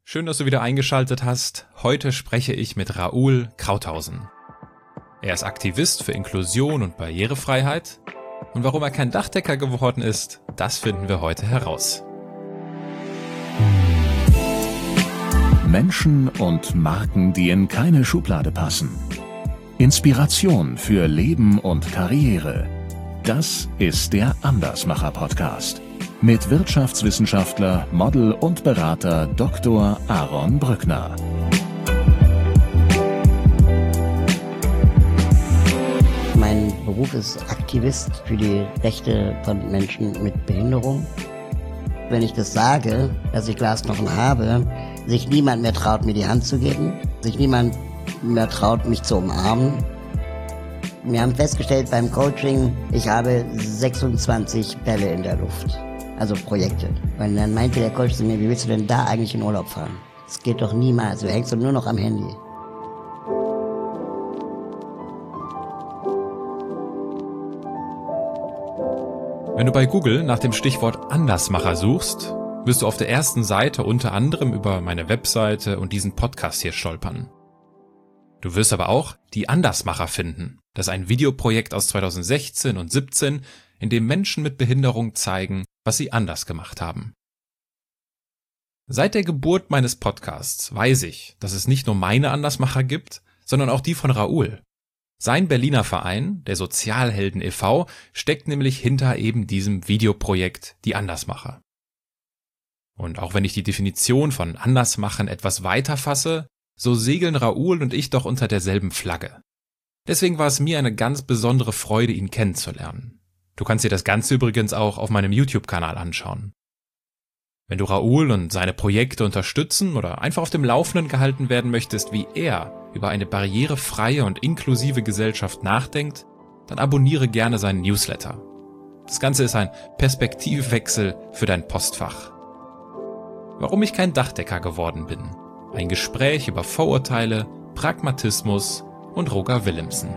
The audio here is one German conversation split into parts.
Schön, dass du wieder eingeschaltet hast. Heute spreche ich mit Raoul Krauthausen. Er ist Aktivist für Inklusion und Barrierefreiheit. Und warum er kein Dachdecker geworden ist, das finden wir heute heraus. Menschen und Marken, die in keine Schublade passen. Inspiration für Leben und Karriere. Das ist der Andersmacher-Podcast. Mit Wirtschaftswissenschaftler, Model und Berater Dr. Aaron Brückner. Mein Beruf ist Aktivist für die Rechte von Menschen mit Behinderung. Wenn ich das sage, dass ich Glasknochen habe, sich niemand mehr traut, mir die Hand zu geben, sich niemand mehr traut, mich zu umarmen. Wir haben festgestellt beim Coaching, ich habe 26 Bälle in der Luft. Also Projekte. Und dann meinte der Coach zu mir, wie willst du denn da eigentlich in Urlaub fahren? Das geht doch niemals, du hängst doch nur noch am Handy. Wenn du bei Google nach dem Stichwort Andersmacher suchst, wirst du auf der ersten Seite unter anderem über meine Webseite und diesen Podcast hier stolpern. Du wirst aber auch die Andersmacher finden. Das ist ein Videoprojekt aus 2016 und 2017, in dem Menschen mit Behinderung zeigen, was sie anders gemacht haben. Seit der Geburt meines Podcasts weiß ich, dass es nicht nur meine Andersmacher gibt, sondern auch die von Raoul. Sein Berliner Verein, der Sozialhelden e.V., steckt nämlich hinter eben diesem Videoprojekt Die Andersmacher. Und auch wenn ich die Definition von Andersmachen etwas weiter fasse, so segeln Raoul und ich doch unter derselben Flagge. Deswegen war es mir eine ganz besondere Freude, ihn kennenzulernen. Du kannst dir das Ganze übrigens auch auf meinem YouTube-Kanal anschauen. Wenn du Raoul und seine Projekte unterstützen oder einfach auf dem Laufenden gehalten werden möchtest, wie er über eine barrierefreie und inklusive Gesellschaft nachdenkt, dann abonniere gerne seinen Newsletter. Das Ganze ist ein Perspektivwechsel für dein Postfach. Warum ich kein Dachdecker geworden bin. Ein Gespräch über Vorurteile, Pragmatismus und Roger Willemsen.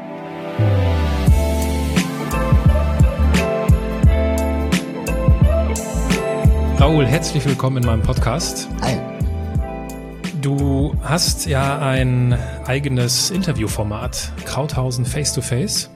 Raoul, herzlich willkommen in meinem Podcast. Hi. Du hast ja ein eigenes Interviewformat, Krauthausen Face to Face,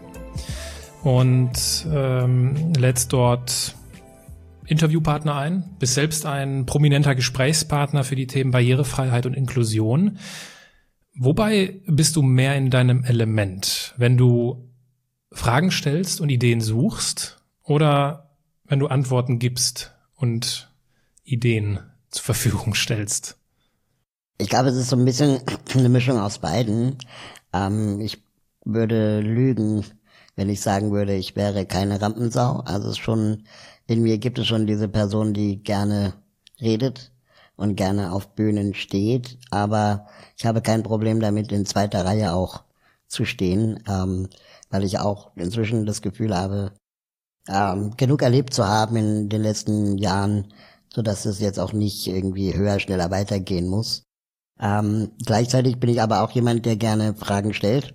und lädst dort Interviewpartner ein, bist selbst ein prominenter Gesprächspartner für die Themen Barrierefreiheit und Inklusion. Wobei bist du mehr in deinem Element, wenn du Fragen stellst und Ideen suchst oder wenn du Antworten gibst und Ideen zur Verfügung stellst? Ich glaube, es ist so ein bisschen eine Mischung aus beiden. Ich würde lügen, wenn ich sagen würde, ich wäre keine Rampensau. Also es ist schon, in mir gibt es schon diese Person, die gerne redet und gerne auf Bühnen steht. Aber ich habe kein Problem damit, in zweiter Reihe auch zu stehen, weil ich auch inzwischen das Gefühl habe, genug erlebt zu haben in den letzten Jahren, so dass es jetzt auch nicht irgendwie höher, schneller weitergehen muss. Gleichzeitig bin ich aber auch jemand, der gerne Fragen stellt.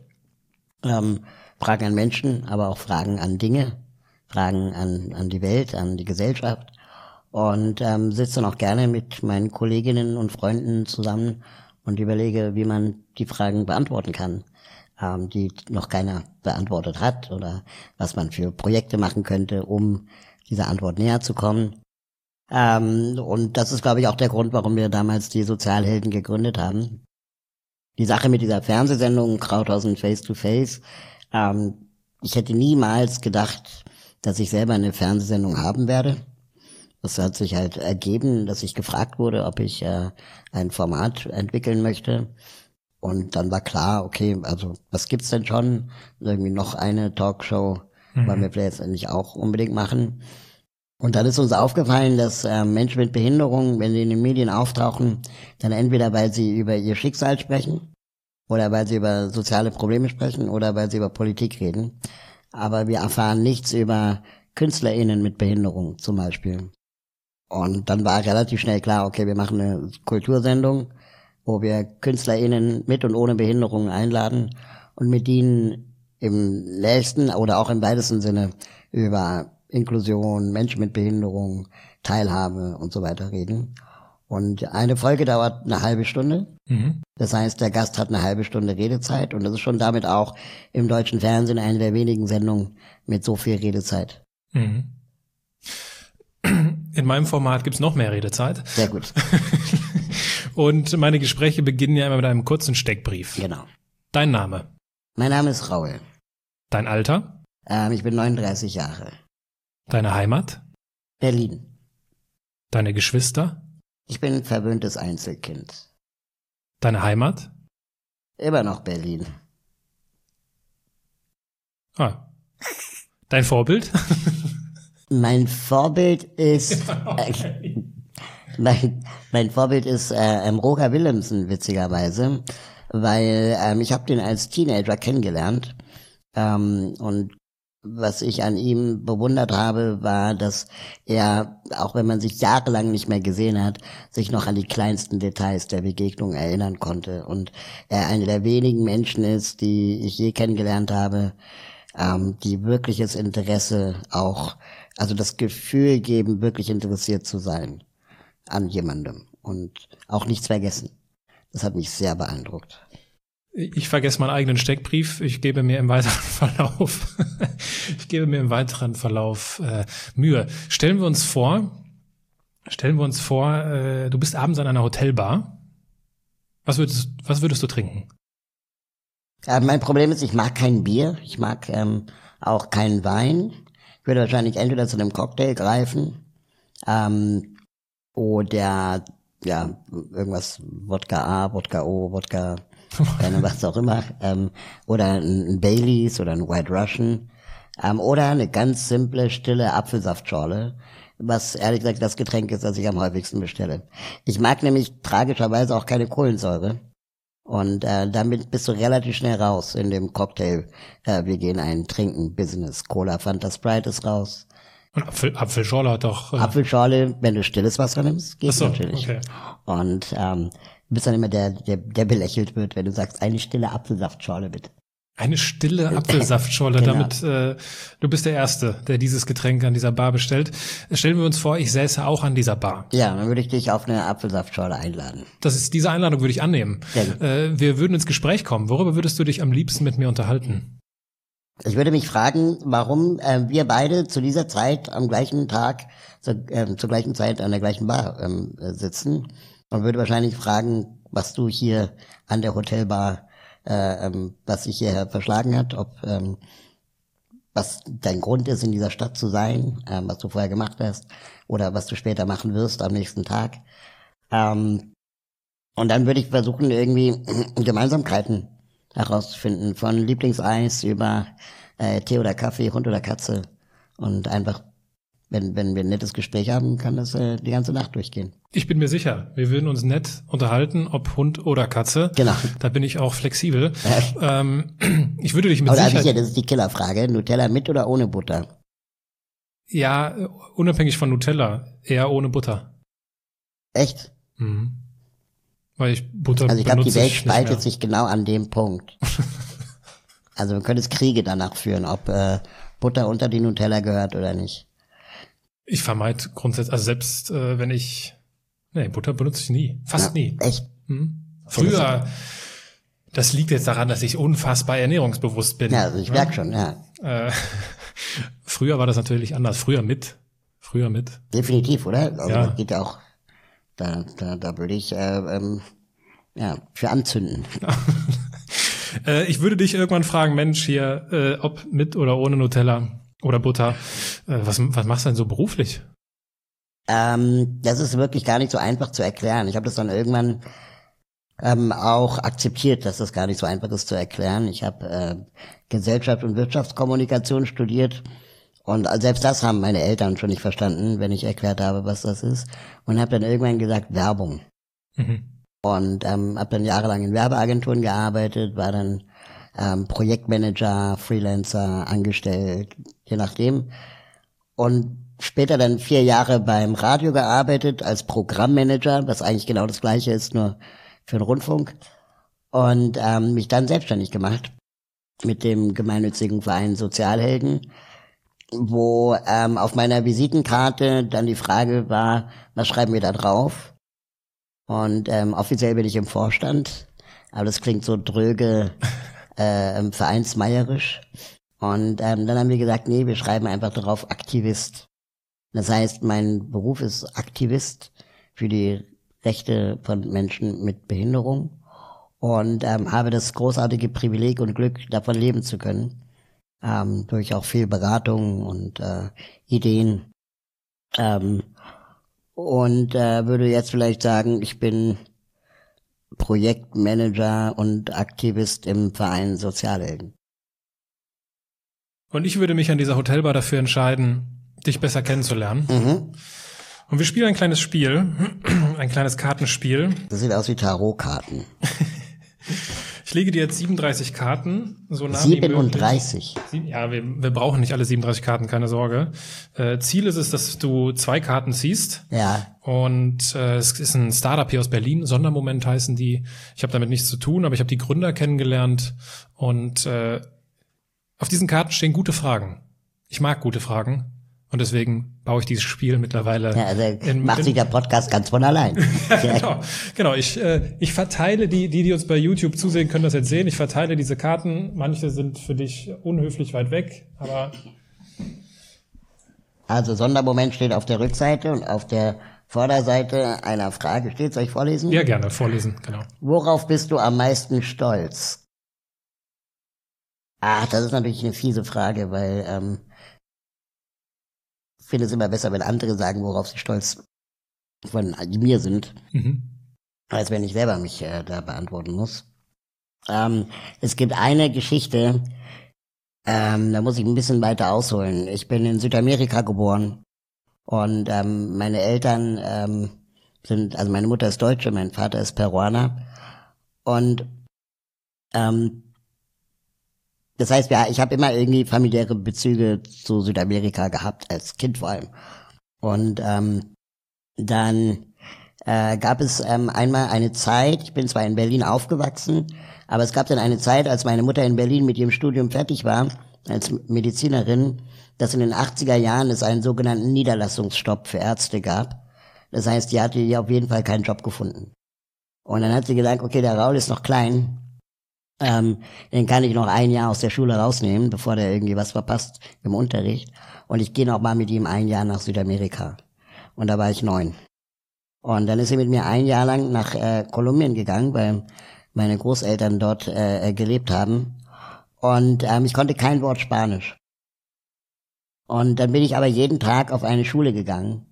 Fragen an Menschen, aber auch Fragen an Dinge, Fragen an die Welt, an die Gesellschaft. Und sitze dann auch gerne mit meinen Kolleginnen und Freunden zusammen und überlege, wie man die Fragen beantworten kann, die noch keiner beantwortet hat, oder was man für Projekte machen könnte, um dieser Antwort näher zu kommen. Und das ist, glaube ich, auch der Grund, warum wir damals die Sozialhelden gegründet haben. Die Sache mit dieser Fernsehsendung Krauthausen Face to Face, ich hätte niemals gedacht, dass ich selber eine Fernsehsendung haben werde. Das hat sich halt ergeben, dass ich gefragt wurde, ob ich ein Format entwickeln möchte. Und dann war klar, okay, also was gibt's denn schon? Irgendwie noch eine Talkshow, wollen wir vielleicht jetzt nicht auch unbedingt machen. Und dann ist uns aufgefallen, dass Menschen mit Behinderung, wenn sie in den Medien auftauchen, dann entweder weil sie über ihr Schicksal sprechen oder weil sie über soziale Probleme sprechen oder weil sie über Politik reden. Aber wir erfahren nichts über KünstlerInnen mit Behinderung zum Beispiel. Und dann war relativ schnell klar, okay, wir machen eine Kultursendung, wo wir KünstlerInnen mit und ohne Behinderung einladen und mit ihnen im nächsten oder auch im weitesten Sinne über Inklusion, Menschen mit Behinderung, Teilhabe und so weiter reden. Und eine Folge dauert eine halbe Stunde. Mhm. Das heißt, der Gast hat eine halbe Stunde Redezeit und das ist schon damit auch im deutschen Fernsehen eine der wenigen Sendungen mit so viel Redezeit. Mhm. In meinem Format gibt's noch mehr Redezeit. Sehr gut. Und meine Gespräche beginnen ja immer mit einem kurzen Steckbrief. Genau. Dein Name? Mein Name ist Raul. Dein Alter? Ich bin 39 Jahre. Deine Heimat? Berlin. Deine Geschwister? Ich bin ein verwöhntes Einzelkind. Deine Heimat? Immer noch Berlin. Ah. Dein Vorbild? Mein Vorbild ist mein Vorbild ist Roger Willemsen, witzigerweise, weil ich habe den als Teenager kennengelernt und was ich an ihm bewundert habe, war, dass er, auch wenn man sich jahrelang nicht mehr gesehen hat, sich noch an die kleinsten Details der Begegnung erinnern konnte und er einer der wenigen Menschen ist, die ich je kennengelernt habe, die wirkliches Interesse auch, also das Gefühl geben, wirklich interessiert zu sein an jemandem und auch nichts vergessen. Das hat mich sehr beeindruckt. Ich vergesse meinen eigenen Steckbrief. Ich gebe mir im weiteren Verlauf Mühe. Stellen wir uns vor, du bist abends an einer Hotelbar. Was würdest du trinken? Mein Problem ist, ich mag kein Bier, ich mag auch keinen Wein. Ich würde wahrscheinlich entweder zu einem Cocktail greifen oder ja irgendwas Wodka A, Wodka O, Wodka was auch immer oder ein Baileys oder ein White Russian oder eine ganz simple, stille Apfelsaftschorle, was ehrlich gesagt das Getränk ist, das ich am häufigsten bestelle. Ich mag nämlich tragischerweise auch keine Kohlensäure. Und damit bist du relativ schnell raus in dem Cocktail. Wir gehen ein Trinken-Business. Cola, Fanta, Sprite ist raus. Und Apfelschorle hat doch... Apfelschorle, wenn du stilles Wasser nimmst, geht's natürlich. Okay. Und du bist dann immer der belächelt wird, wenn du sagst, eine stille Apfelsaftschorle bitte. Eine stille Apfelsaftschorle, genau. Damit du bist der Erste, der dieses Getränk an dieser Bar bestellt. Stellen wir uns vor, ich säße auch an dieser Bar. Ja, dann würde ich dich auf eine Apfelsaftschorle einladen. Diese Einladung würde ich annehmen. Wir würden ins Gespräch kommen. Worüber würdest du dich am liebsten mit mir unterhalten? Ich würde mich fragen, warum wir beide zu dieser Zeit am gleichen Tag, zur gleichen Zeit an der gleichen Bar sitzen. Und würde wahrscheinlich fragen, was du hier an der Hotelbar was sich hierher verschlagen hat, ob was dein Grund ist, in dieser Stadt zu sein, was du vorher gemacht hast oder was du später machen wirst am nächsten Tag. Und dann würde ich versuchen, irgendwie Gemeinsamkeiten herauszufinden, von Lieblingseis über Tee oder Kaffee, Hund oder Katze. Und einfach, wenn wir ein nettes Gespräch haben, kann das die ganze Nacht durchgehen. Ich bin mir sicher, wir würden uns nett unterhalten, ob Hund oder Katze. Genau. Da bin ich auch flexibel. Ich würde dich mit Sicherheit... Sicher, das ist die Killerfrage. Nutella mit oder ohne Butter? Ja, unabhängig von Nutella, eher ohne Butter. Echt? Mhm. Weil ich Butter Also ich glaube, die Welt spaltet sich genau an dem Punkt. Also man könnte es Kriege danach führen, ob Butter unter die Nutella gehört oder nicht. Ich vermeide grundsätzlich, also selbst wenn ich... Nee, Butter benutze ich nie. Fast nie. Echt? Früher, das liegt jetzt daran, dass ich unfassbar ernährungsbewusst bin. Ja, also ich merke schon, ja. Früher war das natürlich anders. Früher mit. Definitiv, oder? Also ja. Das geht ja auch, da würde ich für anzünden. Ich würde dich irgendwann fragen, Mensch, hier, ob mit oder ohne Nutella oder Butter. Was machst du denn so beruflich? Das ist wirklich gar nicht so einfach zu erklären. Ich habe das dann irgendwann auch akzeptiert, dass das gar nicht so einfach ist zu erklären. Ich habe Gesellschaft und Wirtschaftskommunikation studiert und selbst das haben meine Eltern schon nicht verstanden, wenn ich erklärt habe, was das ist. Und habe dann irgendwann gesagt, Werbung. Mhm. Und habe dann jahrelang in Werbeagenturen gearbeitet, war dann Projektmanager, Freelancer, angestellt, je nachdem. Und später dann 4 Jahre beim Radio gearbeitet als Programmmanager, was eigentlich genau das Gleiche ist, nur für den Rundfunk. Und mich dann selbstständig gemacht mit dem gemeinnützigen Verein Sozialhelden, wo auf meiner Visitenkarte dann die Frage war, was schreiben wir da drauf? Und offiziell bin ich im Vorstand, aber das klingt so dröge, vereinsmeierisch. Und dann haben wir gesagt, nee, wir schreiben einfach darauf Aktivist. Das heißt, mein Beruf ist Aktivist für die Rechte von Menschen mit Behinderung und habe das großartige Privileg und Glück, davon leben zu können, durch auch viel Beratung und Ideen. Und würde jetzt vielleicht sagen, ich bin Projektmanager und Aktivist im Verein Sozialhelden. Und ich würde mich an dieser Hotelbar dafür entscheiden, dich besser kennenzulernen. Mhm. Und wir spielen ein kleines Spiel, ein kleines Kartenspiel. Das sieht aus wie Tarotkarten. Ich lege dir jetzt 37 Karten, so nah 37? Wie möglich. Ja, wir brauchen nicht alle 37 Karten, keine Sorge. Ziel ist es, dass du 2 Karten ziehst. Ja. Und es ist ein Startup hier aus Berlin, Sondermoment heißen die. Ich habe damit nichts zu tun, aber ich habe die Gründer kennengelernt. Und auf diesen Karten stehen gute Fragen. Ich mag gute Fragen. Und deswegen baue ich dieses Spiel mittlerweile. Ja, also macht sich der Podcast ganz von allein. Genau. Ich verteile die uns bei YouTube zusehen, können das jetzt sehen. Ich verteile diese Karten. Manche sind für dich unhöflich weit weg, aber. Also Sondermoment steht auf der Rückseite und auf der Vorderseite einer Frage steht. Soll ich vorlesen? Ja, gerne, vorlesen, genau. Worauf bist du am meisten stolz? Ach, das ist natürlich eine fiese Frage, weil ich finde es immer besser, wenn andere sagen, worauf sie stolz von mir sind, als wenn ich selber mich da beantworten muss. Es gibt eine Geschichte, da muss ich ein bisschen weiter ausholen. Ich bin in Südamerika geboren und meine Eltern also meine Mutter ist Deutsche, mein Vater ist Peruaner und das heißt, ja, ich habe immer irgendwie familiäre Bezüge zu Südamerika gehabt, als Kind vor allem. Und dann gab es einmal eine Zeit, ich bin zwar in Berlin aufgewachsen, aber es gab dann eine Zeit, als meine Mutter in Berlin mit ihrem Studium fertig war, als Medizinerin, dass in den 80er Jahren es einen sogenannten Niederlassungsstopp für Ärzte gab. Das heißt, die hatte hier auf jeden Fall keinen Job gefunden. Und dann hat sie gesagt, okay, der Raul ist noch klein, den kann ich noch 1 Jahr aus der Schule rausnehmen, bevor der irgendwie was verpasst im Unterricht. Und ich gehe noch mal mit ihm 1 Jahr nach Südamerika. Und da war ich 9. Und dann ist sie mit mir 1 Jahr lang nach Kolumbien gegangen, weil meine Großeltern dort gelebt haben. Und ich konnte kein Wort Spanisch. Und dann bin ich aber jeden Tag auf eine Schule gegangen,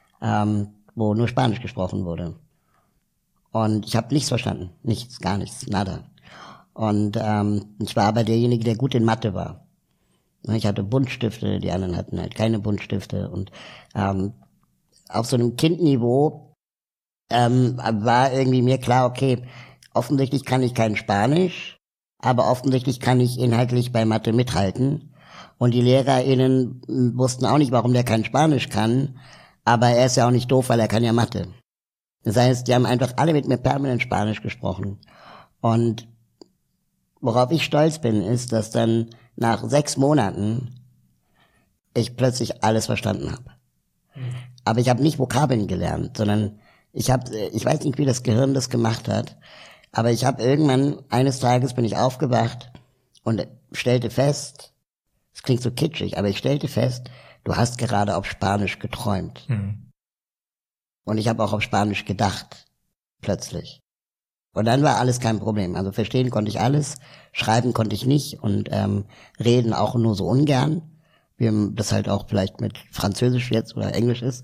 wo nur Spanisch gesprochen wurde. Und ich habe nichts verstanden. Nichts, gar nichts, nada. Und ich war aber derjenige, der gut in Mathe war. Ich hatte Buntstifte, die anderen hatten halt keine Buntstifte. Und auf so einem Kindniveau war irgendwie mir klar, okay, offensichtlich kann ich kein Spanisch, aber offensichtlich kann ich inhaltlich bei Mathe mithalten. Und die LehrerInnen wussten auch nicht, warum der kein Spanisch kann, aber er ist ja auch nicht doof, weil er kann ja Mathe. Das heißt, die haben einfach alle mit mir permanent Spanisch gesprochen. Und worauf ich stolz bin, ist, dass dann nach 6 Monaten ich plötzlich alles verstanden habe. Aber ich habe nicht Vokabeln gelernt, sondern ich weiß nicht, wie das Gehirn das gemacht hat, aber ich habe irgendwann, eines Tages bin ich aufgewacht und stellte fest, es klingt so kitschig, aber ich stellte fest, du hast gerade auf Spanisch geträumt. Und ich habe auch auf Spanisch gedacht, plötzlich. Und dann war alles kein Problem. Also verstehen konnte ich alles, schreiben konnte ich nicht und reden auch nur so ungern, wie das halt auch vielleicht mit Französisch jetzt oder Englisch ist.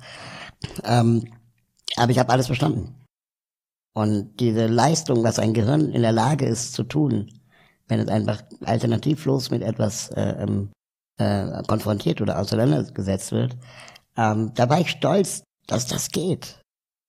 Aber ich habe alles verstanden. Und diese Leistung, was ein Gehirn in der Lage ist zu tun, wenn es einfach alternativlos mit etwas konfrontiert oder auseinandergesetzt wird, da war ich stolz, dass das geht.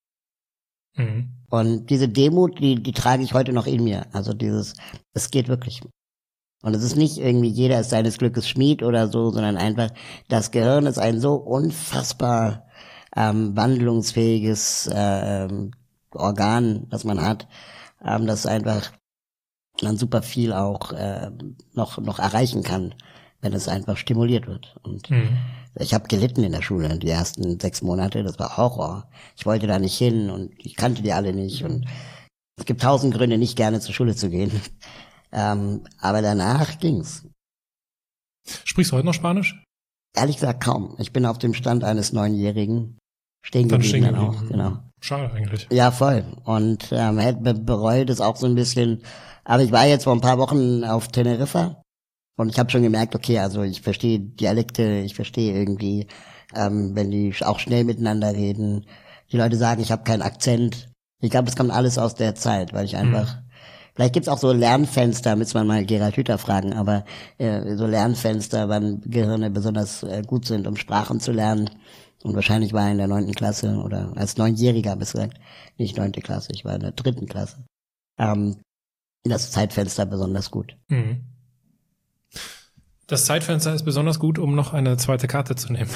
Und diese Demut, die trage ich heute noch in mir. Also es geht wirklich. Und es ist nicht irgendwie jeder ist seines Glückes Schmied oder so, sondern einfach, das Gehirn ist ein so unfassbar wandlungsfähiges Organ, das man hat, das einfach man super viel auch noch erreichen kann, wenn es einfach stimuliert wird. Und Ich habe gelitten in der Schule, die ersten 6 Monate, das war Horror. Ich wollte da nicht hin und ich kannte die alle nicht und es gibt 1000 Gründe, nicht gerne zur Schule zu gehen. Aber danach ging's. Sprichst du heute noch Spanisch? Ehrlich gesagt kaum. Ich bin auf dem Stand eines 9-Jährigen stehen geblieben dann auch, genau. Schade eigentlich. Ja, voll. Und bereut es auch so ein bisschen. Aber ich war jetzt vor ein paar Wochen auf Teneriffa und ich habe schon gemerkt, okay, also ich verstehe Dialekte, ich verstehe irgendwie, wenn die auch schnell miteinander reden. Die Leute sagen, ich habe keinen Akzent. Ich glaube, das kommt alles aus der Zeit, weil ich einfach... Vielleicht gibt's auch so Lernfenster, müsste man mal Gerald Hüther fragen, aber so Lernfenster, wann Gehirne besonders gut sind, um Sprachen zu lernen. Und wahrscheinlich war er in der 9. Klasse oder als 9-Jähriger, besser gesagt, nicht 9. Klasse, ich war in der 3. Klasse. Das Zeitfenster besonders gut. Mhm. Das Zeitfenster ist besonders gut, um noch eine zweite Karte zu nehmen.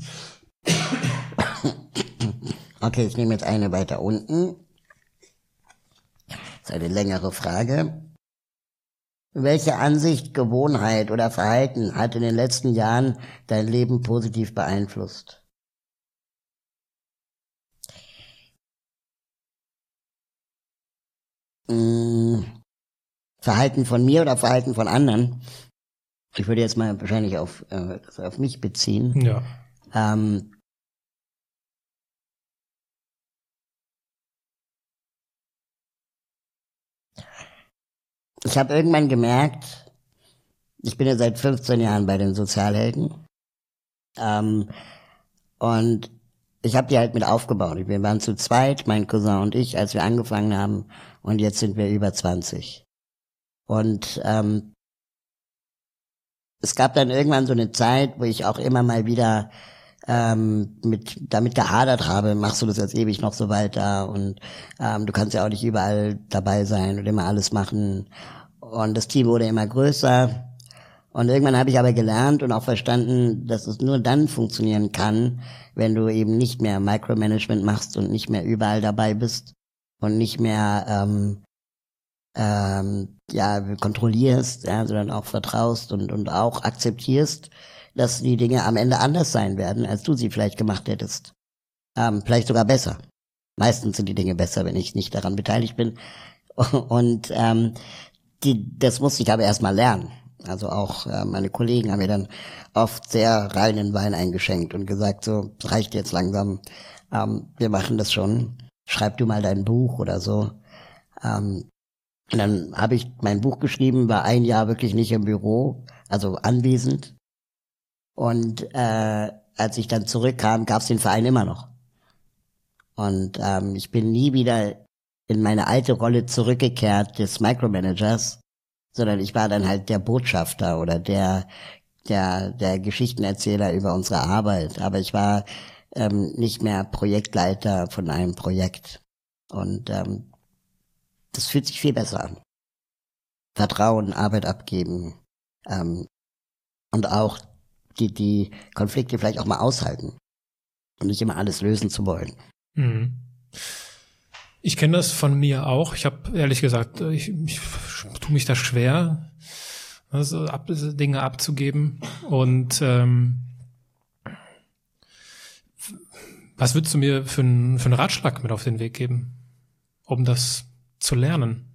Okay, ich nehme jetzt eine weiter unten. Das ist eine längere Frage. Welche Ansicht, Gewohnheit oder Verhalten hat in den letzten Jahren dein Leben positiv beeinflusst? Verhalten von mir oder Verhalten von anderen? Ich würde jetzt mal wahrscheinlich auf mich beziehen. Ja. Ich habe irgendwann gemerkt, ich bin ja seit 15 Jahren bei den Sozialhelden und ich habe die halt mit aufgebaut. Wir waren zu zweit, mein Cousin und ich, als wir angefangen haben und jetzt sind wir über 20. Und es gab dann irgendwann so eine Zeit, wo ich auch immer mal wieder damit gehadert habe, machst du das jetzt ewig noch so weiter und du kannst ja auch nicht überall dabei sein und immer alles machen. Und das Team wurde immer größer. Und irgendwann habe ich aber gelernt und auch verstanden, dass es nur dann funktionieren kann, wenn du eben nicht mehr Micromanagement machst und nicht mehr überall dabei bist und nicht mehr kontrollierst, sondern auch vertraust und auch akzeptierst, dass die Dinge am Ende anders sein werden, als du sie vielleicht gemacht hättest. Vielleicht sogar besser. Meistens sind die Dinge besser, wenn ich nicht daran beteiligt bin. Und das musste ich aber erstmal lernen. Also auch meine Kollegen haben mir dann oft sehr reinen Wein eingeschenkt und gesagt, so, es reicht jetzt langsam, wir machen das schon, schreib du mal dein Buch oder so. Und dann habe ich mein Buch geschrieben, war 1 Jahr wirklich nicht im Büro, also anwesend. Und als ich dann zurückkam, gab es den Verein immer noch. Und ich bin nie wieder in meine alte Rolle zurückgekehrt des Micromanagers, sondern ich war dann halt der Botschafter oder der Geschichtenerzähler über unsere Arbeit. Aber ich war nicht mehr Projektleiter von einem Projekt. Und das fühlt sich viel besser an. Vertrauen, Arbeit abgeben und auch die Konflikte vielleicht auch mal aushalten und nicht immer alles lösen zu wollen. Mhm. Ich kenne das von mir auch. Ich habe ehrlich gesagt, ich tue mich da schwer, also Dinge abzugeben. Und was würdest du mir für einen Ratschlag mit auf den Weg geben, um das zu lernen?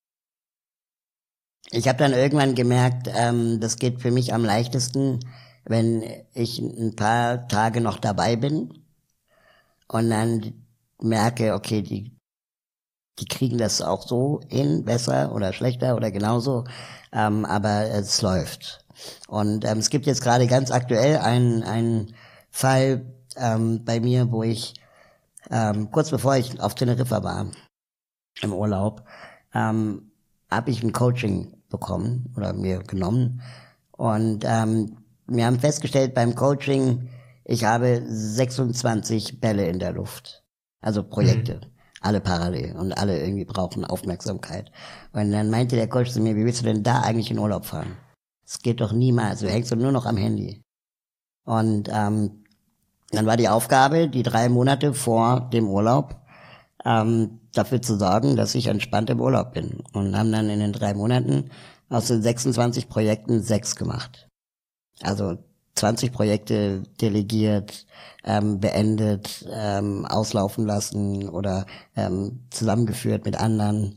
Ich habe dann irgendwann gemerkt, das geht für mich am leichtesten, wenn ich ein paar Tage noch dabei bin und dann merke, okay, die kriegen das auch so hin, besser oder schlechter oder genauso, aber es läuft. Und es gibt jetzt gerade ganz aktuell einen Fall bei mir, wo ich kurz bevor ich auf Teneriffa war, im Urlaub, habe ich ein Coaching bekommen oder mir genommen und wir haben festgestellt beim Coaching, ich habe 26 Bälle in der Luft, also Projekte. Alle parallel und alle irgendwie brauchen Aufmerksamkeit. Und dann meinte der Coach zu mir, wie willst du denn da eigentlich in Urlaub fahren? Das geht doch niemals, du hängst doch nur noch am Handy. Und dann war die Aufgabe, die 3 Monate vor dem Urlaub dafür zu sorgen, dass ich entspannt im Urlaub bin. Und haben dann in den 3 Monaten aus den 26 Projekten 6 gemacht. Also 20 Projekte delegiert, beendet, auslaufen lassen oder zusammengeführt mit anderen.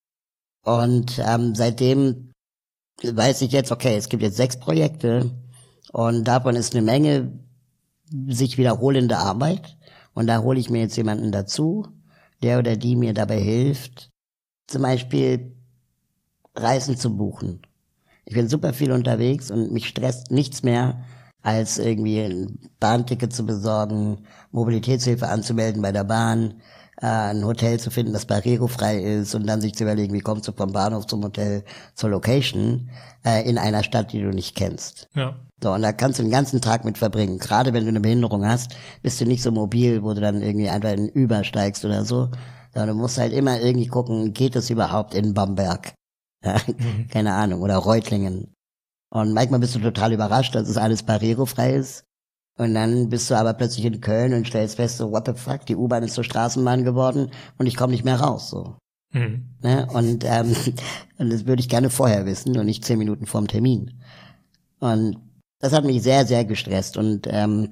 Und seitdem weiß ich jetzt, okay, es gibt jetzt 6 Projekte und davon ist eine Menge sich wiederholende Arbeit. Und da hole ich mir jetzt jemanden dazu, der oder die mir dabei hilft, zum Beispiel Reisen zu buchen. Ich bin super viel unterwegs und mich stresst nichts mehr, als irgendwie ein Bahnticket zu besorgen, Mobilitätshilfe anzumelden bei der Bahn, ein Hotel zu finden, das barrierefrei ist und dann sich zu überlegen, wie kommst du vom Bahnhof zum Hotel zur Location in einer Stadt, die du nicht kennst. Ja. So, und da kannst du den ganzen Tag mit verbringen. Gerade wenn du eine Behinderung hast, bist du nicht so mobil, wo du dann irgendwie einfach in übersteigst oder so, sondern du musst halt immer irgendwie gucken, geht es überhaupt in Bamberg? Ja, keine Ahnung, oder Reutlingen. Und manchmal bist du total überrascht, dass es alles barrierefrei ist. Und dann bist du aber plötzlich in Köln und stellst fest, so, what the fuck, die U-Bahn ist zur Straßenbahn geworden und ich komme nicht mehr raus, so. Ne? Und das würde ich gerne vorher wissen und nicht 10 Minuten vorm Termin. Und das hat mich sehr, sehr gestresst. Und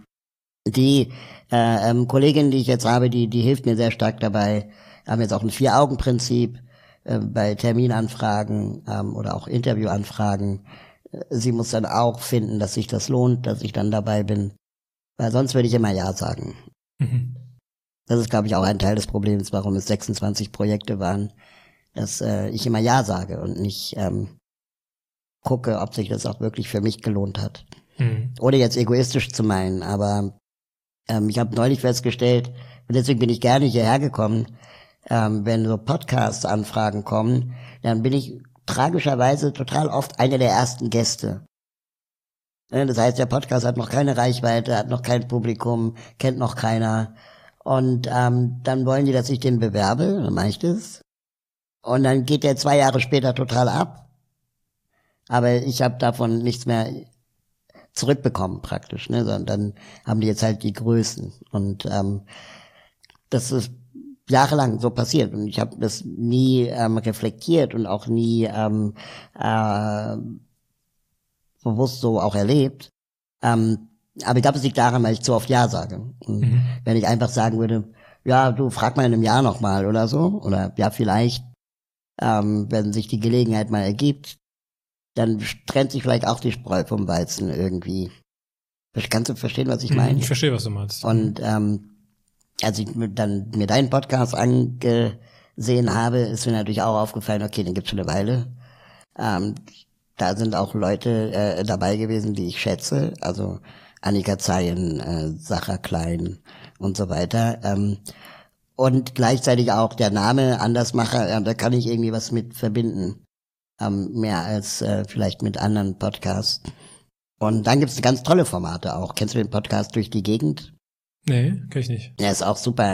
die Kollegin, die ich jetzt habe, die hilft mir sehr stark dabei. Haben jetzt auch ein 4-Augen-Prinzip bei Terminanfragen oder auch Interviewanfragen. Sie muss dann auch finden, dass sich das lohnt, dass ich dann dabei bin. Weil sonst würde ich immer Ja sagen. Das ist, glaube ich, auch ein Teil des Problems, warum es 26 Projekte waren, dass ich immer Ja sage und nicht gucke, ob sich das auch wirklich für mich gelohnt hat. Ohne jetzt egoistisch zu meinen, aber ich habe neulich festgestellt, und deswegen bin ich gerne hierher gekommen, wenn so Podcast-Anfragen kommen, dann bin ich tragischerweise total oft einer der ersten Gäste. Das heißt, der Podcast hat noch keine Reichweite, hat noch kein Publikum, kennt noch keiner. Und dann wollen die, dass ich den bewerbe, dann mache ich das. Und dann geht der 2 Jahre später total ab. Aber ich habe davon nichts mehr zurückbekommen praktisch, ne? Sondern dann haben die jetzt halt die Größen. Und das ist jahrelang so passiert. Und ich habe das nie reflektiert und auch nie bewusst so auch erlebt. Aber ich glaube, es liegt daran, weil ich zu oft Ja sage. Und wenn ich einfach sagen würde, ja, du frag mal in einem Jahr nochmal oder so, oder ja, vielleicht, wenn sich die Gelegenheit mal ergibt, dann trennt sich vielleicht auch die Spreu vom Weizen irgendwie. Kannst du verstehen, was ich meine? Ich verstehe, was du meinst. Und als ich dann mir deinen Podcast angesehen habe, ist mir natürlich auch aufgefallen, okay, den gibt's schon eine Weile. Da sind auch Leute dabei gewesen, die ich schätze, also Annika Zeyen, Sacha Klein und so weiter. Und gleichzeitig auch der Name Andersmacher, da kann ich irgendwie was mit verbinden. Mehr als vielleicht mit anderen Podcasts. Und dann gibt's ganz tolle Formate auch. Kennst du den Podcast Durch die Gegend? Nee, kenn ich nicht. Ja, ist auch super.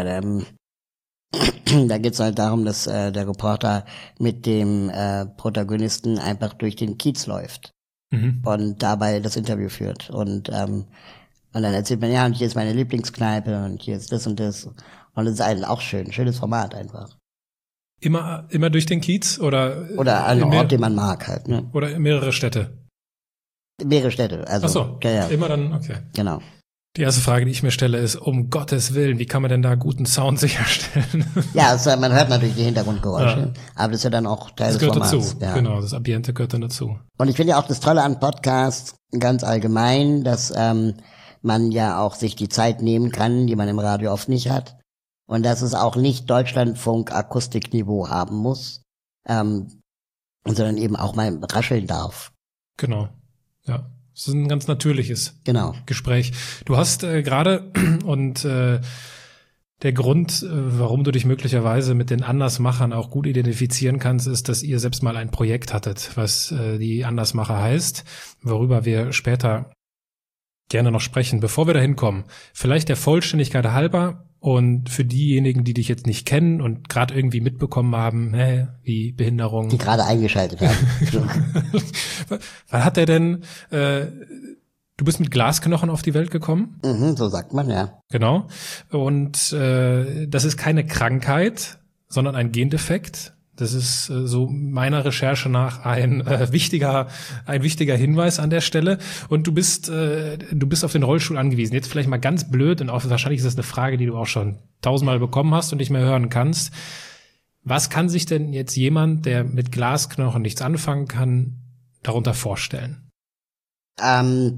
Da geht's halt darum, dass der Reporter mit dem Protagonisten einfach durch den Kiez läuft und dabei das Interview führt. Und dann erzählt man, ja, und hier ist meine Lieblingskneipe und hier ist das und das. Und das ist eigentlich auch schönes Format einfach. Immer durch den Kiez oder einen Ort, den man mag halt, ne? Oder mehrere Städte? Mehrere Städte, also. Ach so, ja. Immer dann, okay. Genau. Die erste Frage, die ich mir stelle, ist, um Gottes Willen, wie kann man denn da guten Sound sicherstellen? Ja, also man hört natürlich die Hintergrundgeräusche, aber das ist ja dann auch Teil des Formats. Das gehört dazu, ja. Genau, das Ambiente gehört dann dazu. Und ich finde ja auch das Tolle an Podcasts ganz allgemein, dass man ja auch sich die Zeit nehmen kann, die man im Radio oft nicht hat. Und dass es auch nicht Deutschlandfunk-Akustikniveau haben muss, sondern eben auch mal rascheln darf. Genau, ja. Es ist ein ganz natürliches Gespräch. Du hast gerade und der Grund, warum du dich möglicherweise mit den Andersmachern auch gut identifizieren kannst, ist, dass ihr selbst mal ein Projekt hattet, was die Andersmacher heißt, worüber wir später gerne noch sprechen. Bevor wir dahin kommen, vielleicht der Vollständigkeit halber und für diejenigen, die dich jetzt nicht kennen und gerade irgendwie mitbekommen haben, wie Behinderung. Die gerade eingeschaltet haben. Wann hat der denn, du bist mit Glasknochen auf die Welt gekommen? So sagt man, ja. Genau. Und das ist keine Krankheit, sondern ein Gendefekt, Das ist so meiner Recherche nach ein wichtiger Hinweis an der Stelle. Und du bist auf den Rollstuhl angewiesen. Jetzt vielleicht mal ganz blöd, und auch wahrscheinlich ist das eine Frage, die du auch schon 1000-mal bekommen hast und nicht mehr hören kannst. Was kann sich denn jetzt jemand, der mit Glasknochen nichts anfangen kann, darunter vorstellen? Also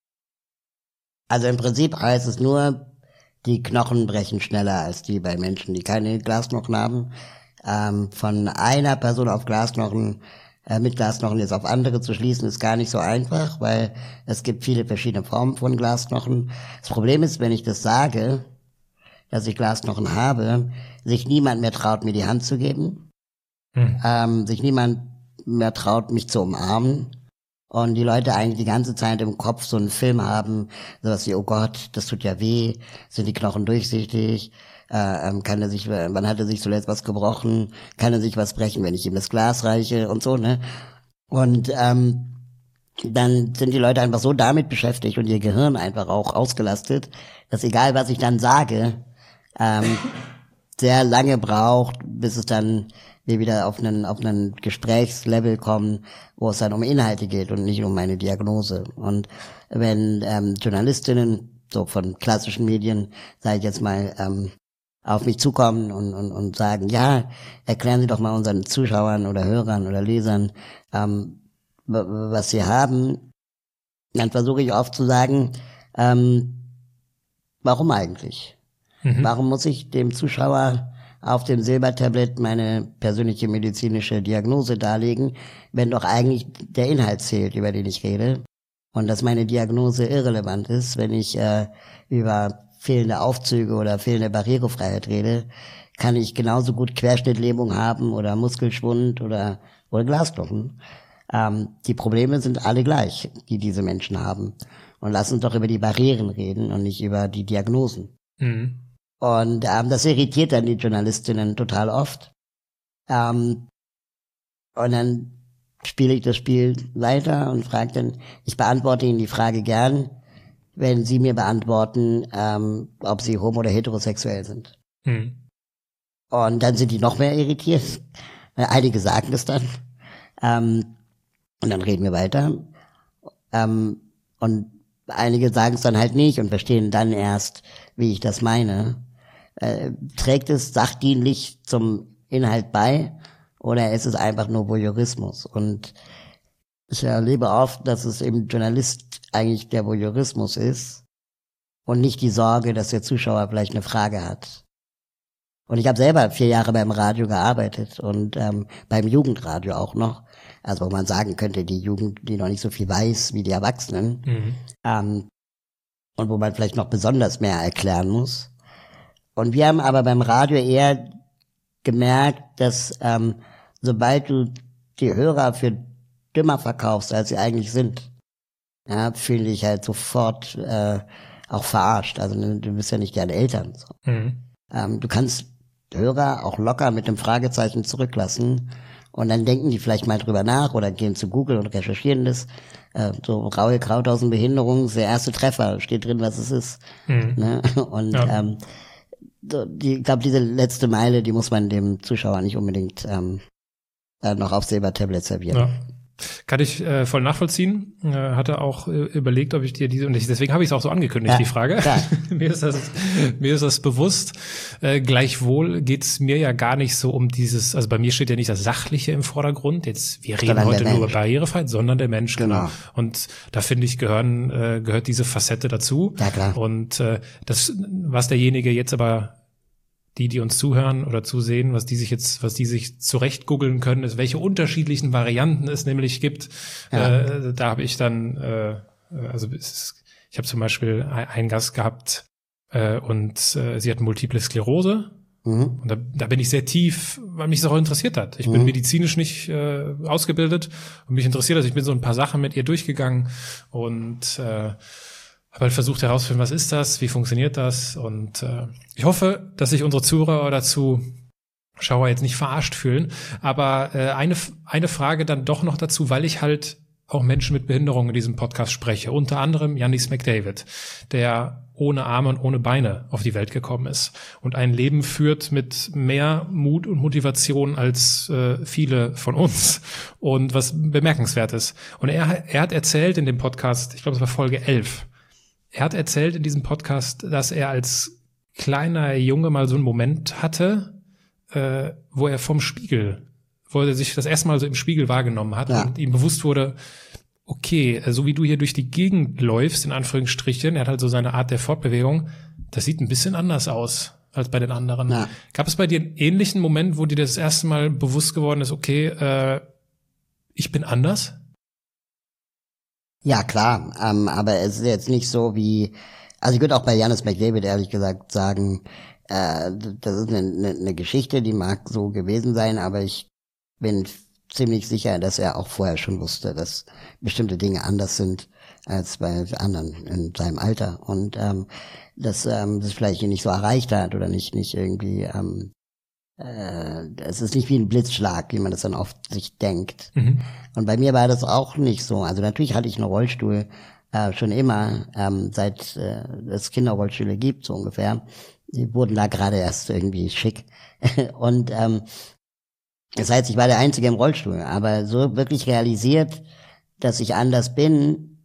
im Prinzip heißt es nur, die Knochen brechen schneller als die bei Menschen, die keine Glasknochen haben. Von einer Person auf Glasknochen, mit Glasknochen jetzt auf andere zu schließen, ist gar nicht so einfach, weil es gibt viele verschiedene Formen von Glasknochen. Das Problem ist, wenn ich das sage, dass ich Glasknochen habe, sich niemand mehr traut, mir die Hand zu geben, sich niemand mehr traut, mich zu umarmen. Und die Leute eigentlich die ganze Zeit im Kopf so einen Film haben, sowas wie, oh Gott, das tut ja weh, sind die Knochen durchsichtig, wann hat er sich zuletzt was gebrochen, kann er sich was brechen, wenn ich ihm das Glas reiche und so, ne? Und dann sind die Leute einfach so damit beschäftigt und ihr Gehirn einfach auch ausgelastet, dass egal was ich dann sage, sehr lange braucht, bis es dann wir wieder auf einen Gesprächslevel kommen, wo es dann um Inhalte geht und nicht um meine Diagnose. Und wenn Journalistinnen, so von klassischen Medien, sage ich jetzt mal, auf mich zukommen und sagen, ja, erklären Sie doch mal unseren Zuschauern oder Hörern oder Lesern, was sie haben, dann versuche ich oft zu sagen, warum eigentlich? Warum muss ich dem Zuschauer auf dem Silbertablett meine persönliche medizinische Diagnose darlegen, wenn doch eigentlich der Inhalt zählt, über den ich rede, und dass meine Diagnose irrelevant ist, wenn ich über fehlende Aufzüge oder fehlende Barrierefreiheit rede, kann ich genauso gut Querschnittlähmung haben oder Muskelschwund oder Glasknochen. Die Probleme sind alle gleich, die diese Menschen haben. Und lass uns doch über die Barrieren reden und nicht über die Diagnosen. Und das irritiert dann die Journalistinnen total oft. Und dann spiele ich das Spiel weiter und frage dann, ich beantworte Ihnen die Frage gern, wenn Sie mir beantworten, ob Sie homo- oder heterosexuell sind. Und dann sind die noch mehr irritiert. Einige sagen das dann. Und dann reden wir weiter. Und einige sagen es dann halt nicht und verstehen dann erst, wie ich das meine. Trägt es sachdienlich zum Inhalt bei oder ist es einfach nur Voyeurismus? Und ich erlebe oft, dass es im Journalist eigentlich der Voyeurismus ist und nicht die Sorge, dass der Zuschauer vielleicht eine Frage hat. Und ich habe selber 4 Jahre beim Radio gearbeitet und beim Jugendradio auch noch. Also wo man sagen könnte, die Jugend, die noch nicht so viel weiß wie die Erwachsenen. Und wo man vielleicht noch besonders mehr erklären muss. Und wir haben aber beim Radio eher gemerkt, dass sobald du die Hörer für dümmer verkaufst, als sie eigentlich sind, ja, fühlen dich halt sofort auch verarscht. Also du bist ja nicht deine Eltern. So. Du kannst Hörer auch locker mit einem Fragezeichen zurücklassen und dann denken die vielleicht mal drüber nach oder gehen zu Google und recherchieren das. So Raue Krauthausen-Behinderung, der erste Treffer, steht drin, was es ist. Ne? Und ja. Ich glaube, diese letzte Meile, die muss man dem Zuschauer nicht unbedingt noch auf Silbertablett servieren. Ja. Kann ich voll nachvollziehen. Hatte auch überlegt, ob ich dir diese, und deswegen habe ich es auch so angekündigt, ja, die Frage. mir ist das bewusst. Gleichwohl geht's mir ja gar nicht so um dieses, also bei mir steht ja nicht das Sachliche im Vordergrund. Jetzt, wir reden heute nur über Barrierefreiheit, sondern der Mensch, genau. Und da finde ich, gehört diese Facette dazu. Ja, klar. Und das, was derjenige jetzt aber, die uns zuhören oder zusehen, was die sich zurecht googeln können, ist, welche unterschiedlichen Varianten es nämlich gibt. Ja. Da habe ich dann, ich habe zum Beispiel einen Gast gehabt und sie hat Multiple Sklerose. Und da bin ich sehr tief, weil mich das auch interessiert hat. Ich bin medizinisch nicht ausgebildet und mich interessiert das. Ich bin so ein paar Sachen mit ihr durchgegangen und habe halt versucht herauszufinden, was ist das, wie funktioniert das, und ich hoffe, dass sich unsere Zuhörer oder Zuschauer jetzt nicht verarscht fühlen, aber eine Frage dann doch noch dazu, weil ich halt auch Menschen mit Behinderung in diesem Podcast spreche, unter anderem Yannis McDavid, der ohne Arme und ohne Beine auf die Welt gekommen ist und ein Leben führt mit mehr Mut und Motivation als viele von uns und was bemerkenswert ist. Und er hat erzählt in dem Podcast, ich glaube es war Folge 11, er hat erzählt in diesem Podcast, dass er als kleiner Junge mal so einen Moment hatte, wo er wo er sich das erste Mal so im Spiegel wahrgenommen hat und ihm bewusst wurde, okay, so wie du hier durch die Gegend läufst, in Anführungsstrichen, er hat halt so seine Art der Fortbewegung, das sieht ein bisschen anders aus als bei den anderen. Ja. Gab es bei dir einen ähnlichen Moment, wo dir das erste Mal bewusst geworden ist, okay, ich bin anders? Ja, klar, aber es ist jetzt nicht so wie, also ich würde auch bei Janis McDavid ehrlich gesagt sagen, das ist eine Geschichte, die mag so gewesen sein, aber ich bin ziemlich sicher, dass er auch vorher schon wusste, dass bestimmte Dinge anders sind als bei anderen in seinem Alter und dass das vielleicht ihn nicht so erreicht hat oder nicht irgendwie es ist nicht wie ein Blitzschlag, wie man das dann oft sich denkt. Und bei mir war das auch nicht so. Also natürlich hatte ich einen Rollstuhl schon immer, seit es Kinderrollstühle gibt, so ungefähr. Die wurden da gerade erst irgendwie schick. Und das heißt, ich war der Einzige im Rollstuhl, aber so wirklich realisiert, dass ich anders bin,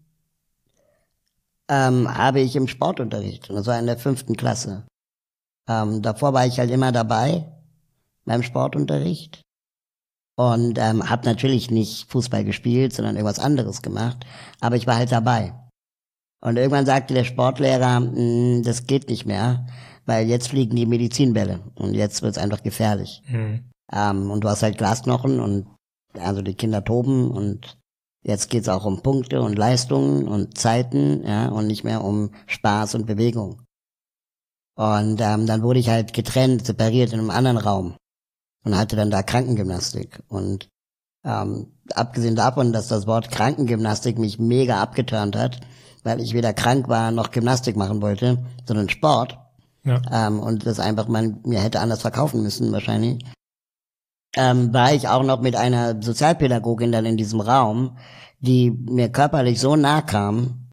habe ich im Sportunterricht. Und das war in der 5. Klasse. Davor war ich halt immer dabei beim Sportunterricht und habe natürlich nicht Fußball gespielt, sondern irgendwas anderes gemacht, aber ich war halt dabei. Und irgendwann sagte der Sportlehrer, das geht nicht mehr, weil jetzt fliegen die Medizinbälle und jetzt wird's einfach gefährlich. Und du hast halt Glasknochen und also die Kinder toben und jetzt geht's auch um Punkte und Leistungen und Zeiten, ja, und nicht mehr um Spaß und Bewegung. Und dann wurde ich halt getrennt, separiert in einem anderen Raum und hatte dann da Krankengymnastik. Und abgesehen davon, dass das Wort Krankengymnastik mich mega abgeturnt hat, weil ich weder krank war noch Gymnastik machen wollte, sondern Sport. Ja. Und das einfach man mir hätte anders verkaufen müssen wahrscheinlich. War ich auch noch mit einer Sozialpädagogin dann in diesem Raum, die mir körperlich so nah kam,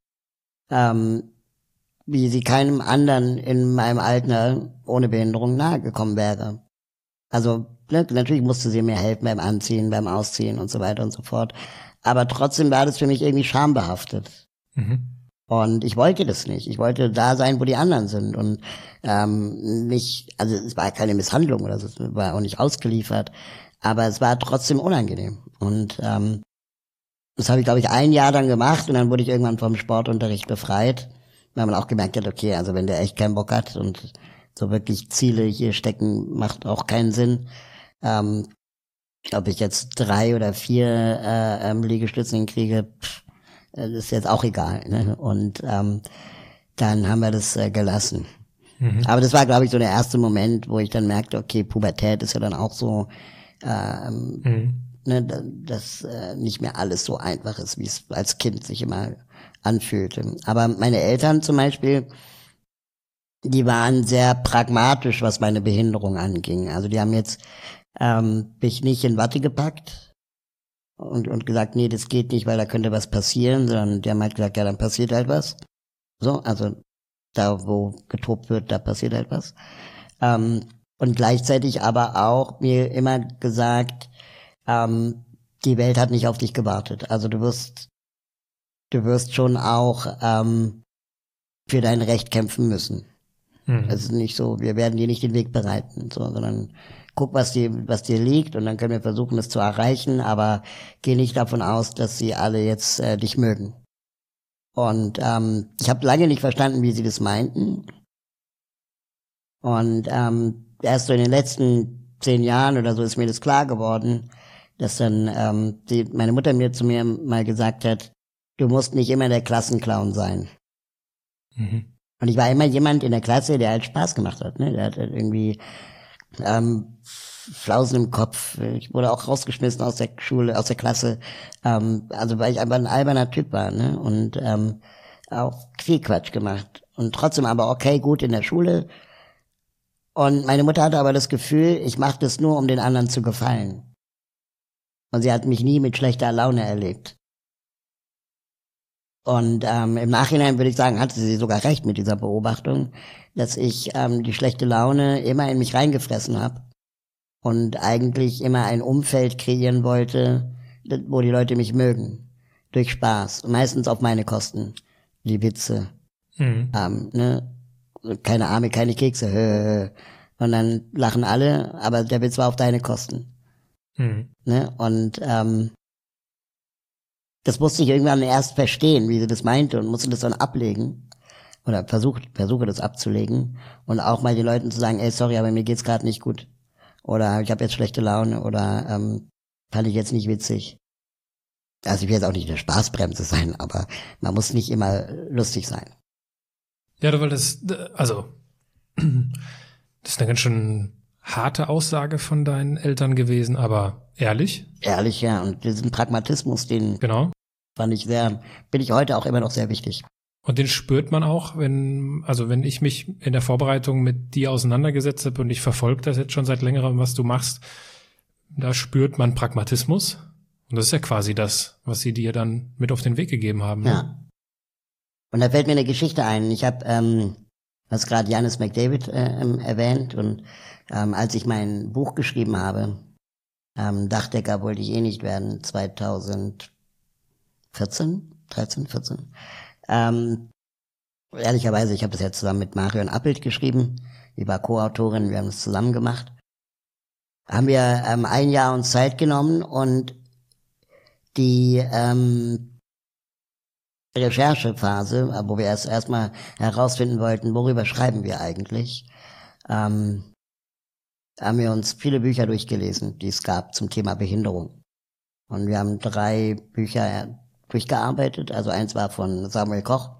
wie sie keinem anderen in meinem Alter ohne Behinderung nahe gekommen wäre. Also natürlich musste sie mir helfen beim Anziehen, beim Ausziehen und so weiter und so fort. Aber trotzdem war das für mich irgendwie schambehaftet. Und ich wollte das nicht. Ich wollte da sein, wo die anderen sind und nicht, also es war keine Misshandlung oder so, es war auch nicht ausgeliefert, aber es war trotzdem unangenehm. Und das habe ich, glaube ich, 1 Jahr dann gemacht und dann wurde ich irgendwann vom Sportunterricht befreit, weil man auch gemerkt hat, okay, also wenn der echt keinen Bock hat und so wirklich Ziele hier stecken, macht auch keinen Sinn. Ob ich jetzt 3 oder 4 Liegestützen hinkriege, das ist jetzt auch egal. Ne? Und dann haben wir das gelassen. Aber das war, glaube ich, so der erste Moment, wo ich dann merkte, okay, Pubertät ist ja dann auch so, ne, dass nicht mehr alles so einfach ist, wie es als Kind sich immer anfühlte. Aber meine Eltern zum Beispiel, die waren sehr pragmatisch, was meine Behinderung anging. Also die haben jetzt mich nicht in Watte gepackt und gesagt, nee, das geht nicht, weil da könnte was passieren, sondern die haben halt gesagt, ja, dann passiert halt was. So, also da, wo getobt wird, da passiert halt was. Und gleichzeitig aber auch mir immer gesagt, die Welt hat nicht auf dich gewartet. Also du wirst schon auch für dein Recht kämpfen müssen. Es ist nicht so, wir werden dir nicht den Weg bereiten, so, sondern guck, was dir liegt und dann können wir versuchen, es zu erreichen, aber geh nicht davon aus, dass sie alle jetzt dich mögen. Und ich habe lange nicht verstanden, wie sie das meinten. Und erst so in den letzten 10 Jahren oder so ist mir das klar geworden, dass dann meine Mutter mir zu mir mal gesagt hat, du musst nicht immer der Klassenclown sein. Und ich war immer jemand in der Klasse, der halt Spaß gemacht hat. Ne? Der hat halt irgendwie Flausen im Kopf. Ich wurde auch rausgeschmissen aus der Schule, aus der Klasse. Also weil ich einfach ein alberner Typ war. Ne? Und auch viel Quatsch gemacht. Und trotzdem aber okay, gut in der Schule. Und meine Mutter hatte aber das Gefühl, ich mache das nur, um den anderen zu gefallen. Und sie hat mich nie mit schlechter Laune erlebt. Und im Nachhinein würde ich sagen, hatte sie sogar recht mit dieser Beobachtung, dass ich die schlechte Laune immer in mich reingefressen habe und eigentlich immer ein Umfeld kreieren wollte, wo die Leute mich mögen. Durch Spaß. Meistens auf meine Kosten. Die Witze. Ne? Keine Arme, keine Kekse. Und dann lachen alle, aber der Witz war auf deine Kosten. Ne? Und das musste ich irgendwann erst verstehen, wie sie das meinte, und musste das dann ablegen. Oder versuche das abzulegen. Und auch mal den Leuten zu sagen, ey, sorry, aber mir geht's gerade nicht gut. Oder ich habe jetzt schlechte Laune. Oder fand ich jetzt nicht witzig. Also ich will jetzt auch nicht eine Spaßbremse sein, aber man muss nicht immer lustig sein. Ja, weil das ist eine ganz schön harte Aussage von deinen Eltern gewesen, aber ehrlich? Ehrlich, ja. Und diesen Pragmatismus, den bin ich heute auch immer noch sehr wichtig. Und den spürt man auch, wenn ich mich in der Vorbereitung mit dir auseinandergesetzt habe und ich verfolge das jetzt schon seit längerem, was du machst, da spürt man Pragmatismus. Und das ist ja quasi das, was sie dir dann mit auf den Weg gegeben haben. Ne? Ja. Und da fällt mir eine Geschichte ein. Ich habe, was gerade Janis McDavid erwähnt, und als ich mein Buch geschrieben habe, Dachdecker wollte ich eh nicht werden, 2013, 14. Ehrlicherweise, ich habe das jetzt zusammen mit Marion Appelt geschrieben, die war Co-Autorin, wir haben es zusammen gemacht. Haben wir ein Jahr uns Zeit genommen und die Recherchephase, wo wir erstmal herausfinden wollten, worüber schreiben wir eigentlich, haben wir uns viele Bücher durchgelesen, die es gab zum Thema Behinderung. Und wir haben 3 Bücher durchgearbeitet. Also eins war von Samuel Koch,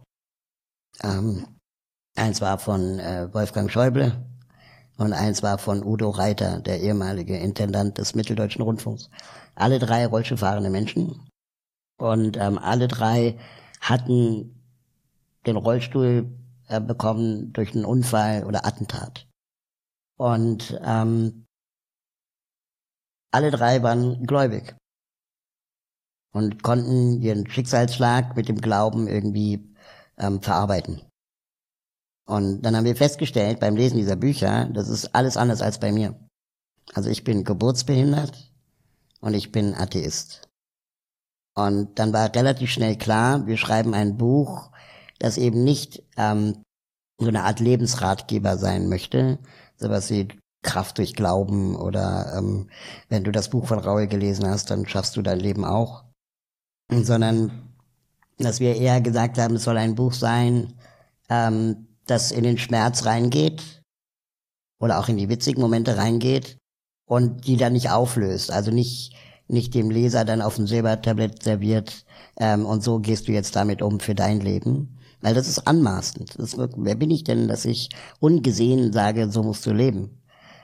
eins war von Wolfgang Schäuble und eins war von Udo Reiter, der ehemalige Intendant des Mitteldeutschen Rundfunks. Alle 3 rollstuhlfahrende Menschen. Und alle 3 hatten den Rollstuhl bekommen durch einen Unfall oder Attentat. Und alle 3 waren gläubig und konnten ihren Schicksalsschlag mit dem Glauben irgendwie verarbeiten. Und dann haben wir festgestellt beim Lesen dieser Bücher, das ist alles anders als bei mir. Also ich bin geburtsbehindert und ich bin Atheist. Und dann war relativ schnell klar, wir schreiben ein Buch, das eben nicht so eine Art Lebensratgeber sein möchte, sowas wie Kraft durch Glauben oder wenn du das Buch von Raue gelesen hast, dann schaffst du dein Leben auch. Sondern, dass wir eher gesagt haben, es soll ein Buch sein, das in den Schmerz reingeht oder auch in die witzigen Momente reingeht und die dann nicht auflöst. Also nicht dem Leser dann auf dem Silbertablett serviert und so gehst du jetzt damit um für dein Leben. Weil das ist anmaßend. Wer bin ich denn, dass ich ungesehen sage, so musst du leben?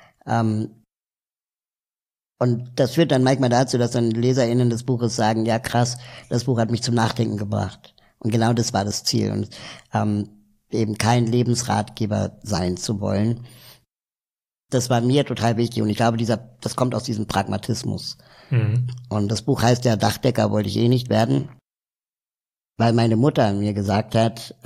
Und das führt dann manchmal dazu, dass dann LeserInnen des Buches sagen, ja krass, das Buch hat mich zum Nachdenken gebracht. Und genau das war das Ziel. Und eben kein Lebensratgeber sein zu wollen. Das war mir total wichtig. Und ich glaube, das kommt aus diesem Pragmatismus. Und das Buch heißt ja, Dachdecker wollte ich eh nicht werden. Weil meine Mutter mir gesagt hat,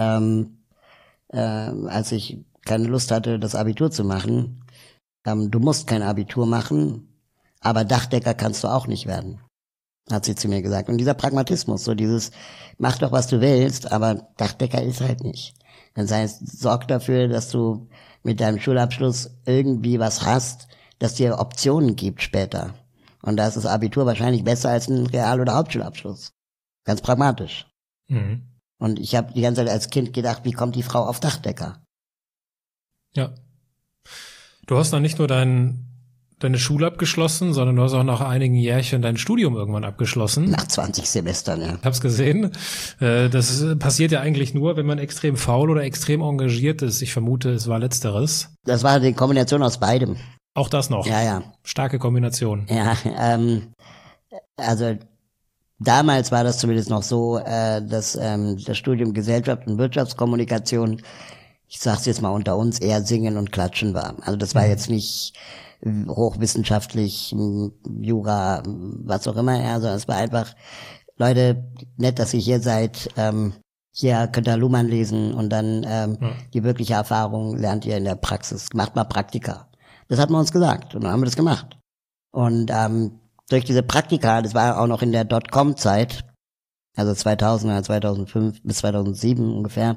als ich keine Lust hatte, das Abitur zu machen, du musst kein Abitur machen, aber Dachdecker kannst du auch nicht werden, hat sie zu mir gesagt. Und dieser Pragmatismus, so dieses, mach doch, was du willst, aber Dachdecker ist halt nicht. Das heißt, sorg dafür, dass du mit deinem Schulabschluss irgendwie was hast, das dir Optionen gibt später. Und da ist das Abitur wahrscheinlich besser als ein Real- oder Hauptschulabschluss. Ganz pragmatisch. Und ich habe die ganze Zeit als Kind gedacht, wie kommt die Frau auf Dachdecker? Ja. Du hast noch nicht nur deine Schule abgeschlossen, sondern du hast auch nach einigen Jährchen dein Studium irgendwann abgeschlossen. Nach 20 Semestern, ja. Ich hab's gesehen. Das passiert ja eigentlich nur, wenn man extrem faul oder extrem engagiert ist. Ich vermute, es war letzteres. Das war die Kombination aus beidem. Auch das noch? Ja, ja. Starke Kombination. Ja, also damals war das zumindest noch so, dass das Studium Gesellschaft und Wirtschaftskommunikation, ich sag's jetzt mal unter uns, eher Singen und Klatschen war. Also das war jetzt nicht hochwissenschaftlich, Jura, was auch immer, sondern es war einfach Leute, nett, dass ihr hier seid, hier könnt ihr Luhmann lesen und dann die wirkliche Erfahrung lernt ihr in der Praxis. Macht mal Praktika. Das hat man uns gesagt und dann haben wir das gemacht. Und durch diese Praktika, das war auch noch in der Dotcom-Zeit, also 2000, 2005 bis 2007 ungefähr,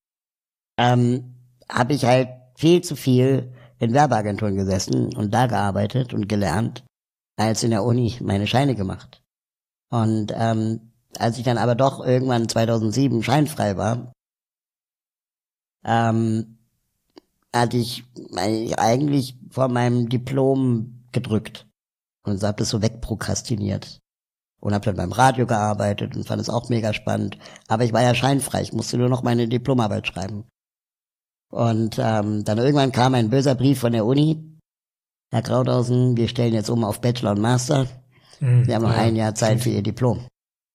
habe ich halt viel zu viel in Werbeagenturen gesessen und da gearbeitet und gelernt, als in der Uni meine Scheine gemacht. Und als ich dann aber doch irgendwann 2007 scheinfrei war, hatte ich eigentlich vor meinem Diplom gedrückt und habe das so wegprokrastiniert. Und habe dann beim Radio gearbeitet und fand es auch mega spannend. Aber ich war ja scheinfrei, ich musste nur noch meine Diplomarbeit schreiben. Und dann irgendwann kam ein böser Brief von der Uni. Herr Krauthausen, wir stellen jetzt um auf Bachelor und Master. Sie haben noch ein Jahr Zeit für Ihr Diplom.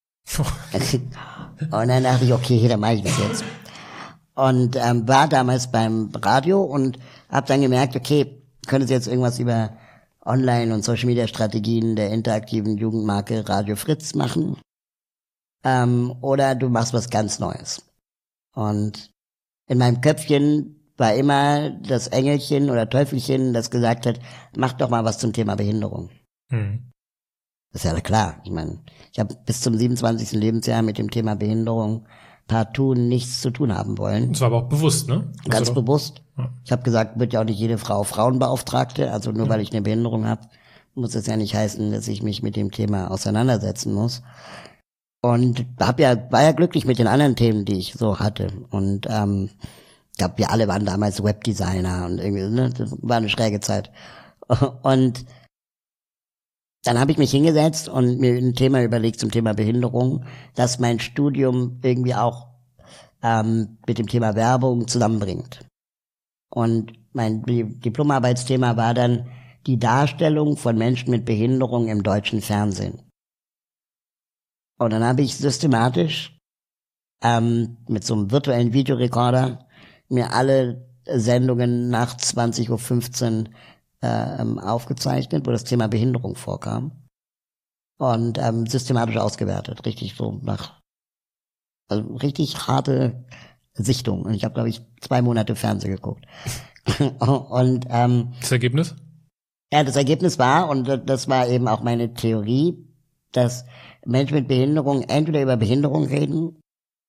Und dann dachte ich, okay, dann mache ich das jetzt. Und war damals beim Radio und habe dann gemerkt, okay, können Sie jetzt irgendwas über Online- und Social-Media-Strategien der interaktiven Jugendmarke Radio Fritz machen? Oder du machst was ganz Neues. Und in meinem Köpfchen war immer das Engelchen oder Teufelchen, das gesagt hat, mach doch mal was zum Thema Behinderung. Das ist ja klar. Ich meine, ich habe bis zum 27. Lebensjahr mit dem Thema Behinderung partout nichts zu tun haben wollen. Das war aber auch bewusst, ne? Ganz bewusst. Ja. Ich habe gesagt, wird ja auch nicht jede Frau Frauenbeauftragte, also nur weil ich eine Behinderung habe, muss das ja nicht heißen, dass ich mich mit dem Thema auseinandersetzen muss. Und war ja glücklich mit den anderen Themen, die ich so hatte. Und ich glaube, wir alle waren damals Webdesigner und irgendwie, ne, das war eine schräge Zeit. Und dann habe ich mich hingesetzt und mir ein Thema überlegt zum Thema Behinderung, dass mein Studium irgendwie auch mit dem Thema Werbung zusammenbringt. Und mein Diplomarbeitsthema war dann die Darstellung von Menschen mit Behinderung im deutschen Fernsehen. Und dann habe ich systematisch mit so einem virtuellen Videorekorder mir alle Sendungen nach 20:15 Uhr aufgezeichnet, wo das Thema Behinderung vorkam. Und systematisch ausgewertet. Richtig so also richtig harte Sichtung. Und ich habe, glaube ich, 2 Monate Fernsehen geguckt. Und das Ergebnis? Ja, das Ergebnis war, und das war eben auch meine Theorie, dass Menschen mit Behinderung entweder über Behinderung reden,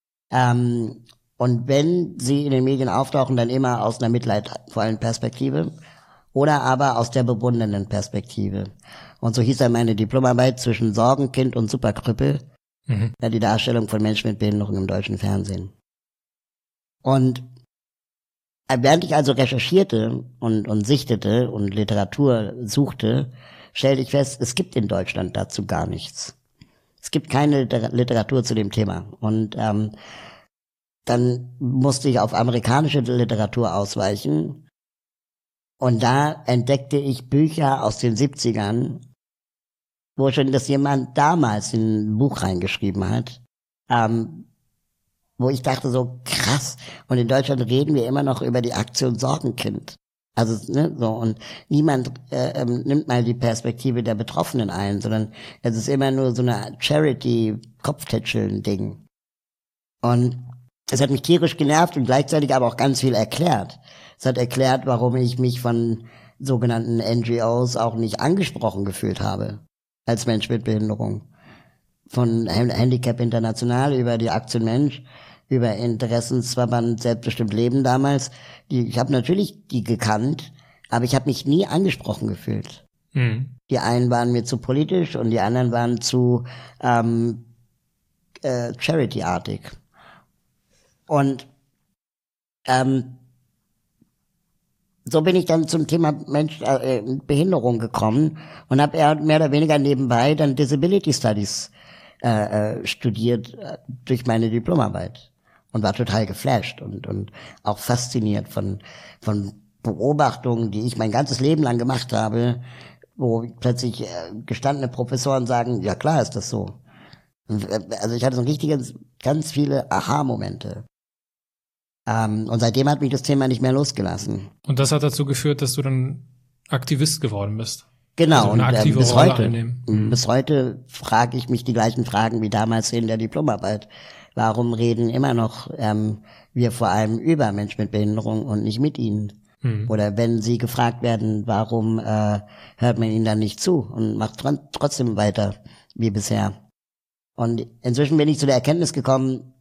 und wenn sie in den Medien auftauchen, dann immer aus einer mitleidvollen Perspektive oder aber aus der bewundernden Perspektive. Und so hieß dann meine Diplomarbeit zwischen Sorgenkind und Superkrüppel, die Darstellung von Menschen mit Behinderung im deutschen Fernsehen. Und während ich also recherchierte und sichtete und Literatur suchte, stellte ich fest, es gibt in Deutschland dazu gar nichts. Es gibt keine Literatur zu dem Thema. Und dann musste ich auf amerikanische Literatur ausweichen. Und da entdeckte ich Bücher aus den 70ern, wo schon das jemand damals in ein Buch reingeschrieben hat, wo ich dachte so, krass. Und in Deutschland reden wir immer noch über die Aktion Sorgenkind. Also, ne, so, und niemand nimmt mal die Perspektive der Betroffenen ein, sondern es ist immer nur so eine Charity-Kopftätscheln-Ding. Und es hat mich tierisch genervt und gleichzeitig aber auch ganz viel erklärt. Es hat erklärt, warum ich mich von sogenannten NGOs auch nicht angesprochen gefühlt habe, als Mensch mit Behinderung. Von Handicap International über die Aktion Mensch, über Interessensverband Selbstbestimmt Leben damals. Ich habe natürlich die gekannt, aber ich habe mich nie angesprochen gefühlt. Die einen waren mir zu politisch und die anderen waren zu Charity-artig. Und so bin ich dann zum Thema Behinderung gekommen und habe mehr oder weniger nebenbei dann Disability Studies studiert durch meine Diplomarbeit und war total geflasht und auch fasziniert von Beobachtungen, die ich mein ganzes Leben lang gemacht habe, wo plötzlich gestandene Professoren sagen, ja klar ist das so. Also ich hatte so ganz viele Aha-Momente. Und seitdem hat mich das Thema nicht mehr losgelassen. Und das hat dazu geführt, dass du dann Aktivist geworden bist? Genau, also eine aktive bis Rolle heute, einnehmen. bis heute frage ich mich die gleichen Fragen wie damals in der Diplomarbeit. Warum reden immer noch wir vor allem über Menschen mit Behinderung und nicht mit ihnen? Oder wenn sie gefragt werden, warum hört man ihnen dann nicht zu und macht trotzdem weiter wie bisher? Und inzwischen bin ich zu der Erkenntnis gekommen,